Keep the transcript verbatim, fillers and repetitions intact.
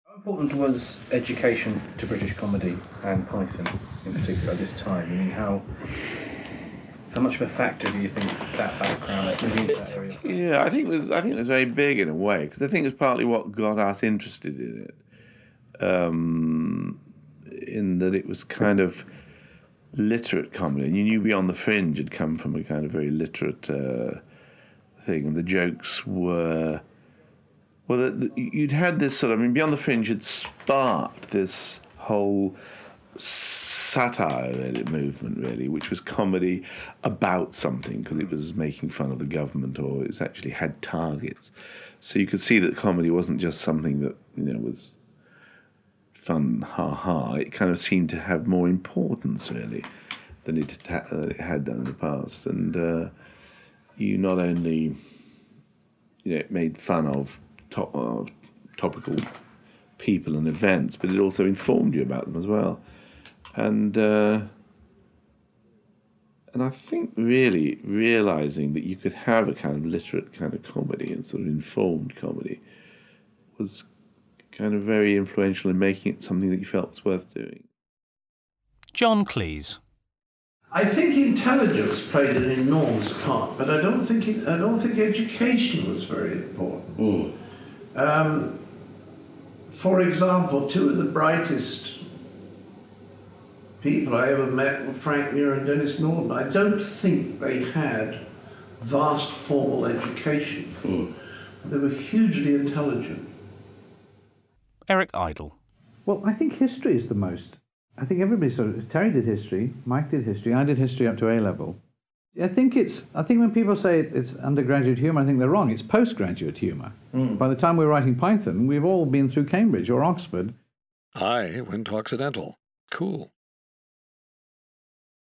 How important was education to British comedy and Python in particular at this time? I mean, how how much of a factor do you think that background, that that area? Yeah, I think it was. I think it was very big in a way because I think it was partly what got us interested in it. Um, in that it was kind of literate comedy, and you knew Beyond the Fringe had come from a kind of very literate uh, thing, and the jokes were. Well, the, the, you'd had this sort of. I mean, Beyond the Fringe had sparked this whole satire really, movement, really, which was comedy about something because it was making fun of the government or it was actually had targets. So you could see that comedy wasn't just something that, you know, was fun, ha ha. It kind of seemed to have more importance, really, than it, ha- uh, it had done in the past. And uh, you not only, you know, it made fun of top, uh, topical people and events, but it also informed you about them as well. And uh, and I think really realising that you could have a kind of literate kind of comedy and sort of informed comedy was kind of very influential in making it something that you felt was worth doing. John Cleese. I think intelligence played an enormous part, but I don't think it, I don't think education was very important. Mm. Um, for example, two of the brightest people I ever met were Frank Muir and Denis Norden. I don't think they had vast formal education. Mm. They were hugely intelligent. Eric Idle. Well, I think history is the most. I think everybody sort of. Terry did history, Mike did history, I did history up to A level. I think it's. I think when people say it's undergraduate humour, I think they're wrong. It's postgraduate humour. Mm. By the time we're writing Python, we've all been through Cambridge or Oxford. I went to Occidental. Cool.